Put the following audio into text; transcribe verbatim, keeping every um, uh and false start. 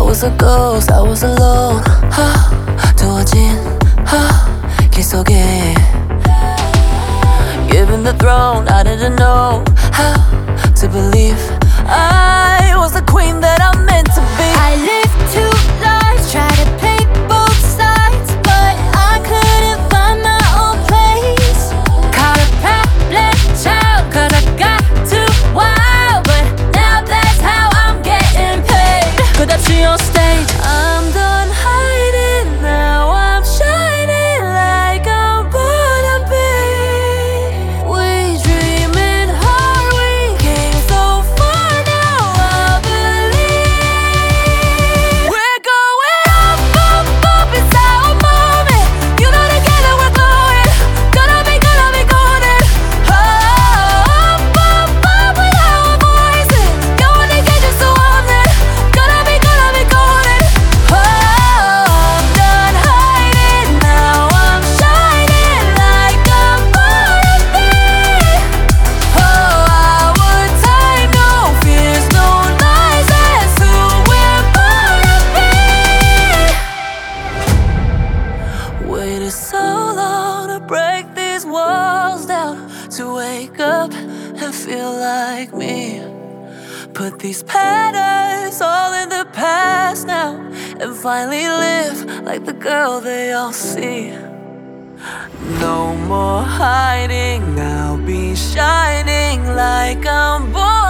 was a ghost, I was alone. 하, 두어진 하, 길 속에 given the throne, I didn't know how to believe I was the queen that I'm meant to be. I lived two lives, tried to play both sides, but I couldn't find my own place. Caught a problem child, cause I got too wild, but now that's how I'm getting paid. 끝없이 on stage, I'm done hiding, now I'm shining like I'm born to be. We dreaming hard, we came so far, now I believe we're going up, up, up, it's our moment. You know together we're glowing, gonna be, gonna be golden. Up, up, up with our voices, going to get you so on it, gonna be, gonna be golden. Oh, I'm done hiding, now I'm shining like I'm born to be. Oh, our time, no fears, no lies, that's who we're born to be. Waited so long to break these walls down, to wake up and feel like me. Put these patterns all in the past now, and finally live like the girl they all see. No more hiding, I'll be shining like I'm born